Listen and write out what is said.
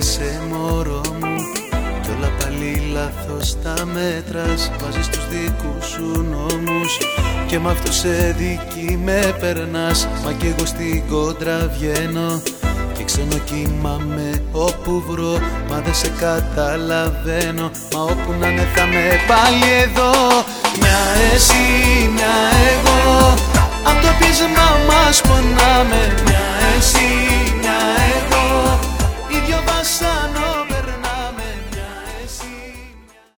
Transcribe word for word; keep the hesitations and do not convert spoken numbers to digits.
είσαι μωρό μου κι όλα πάλι λάθος τα μέτρας. Βάζεις τους δικούς σου νόμους και μ' αυτό σε δική με περνάς. Μα κι εγώ στην κόντρα βγαίνω και ξενοκοιμάμαι όπου βρω. Μα δεν σε καταλαβαίνω, μα όπου να είναι θα με πάλι εδώ. Μια εσύ, μια εγώ, απ' το πείσμα μας πονάμε.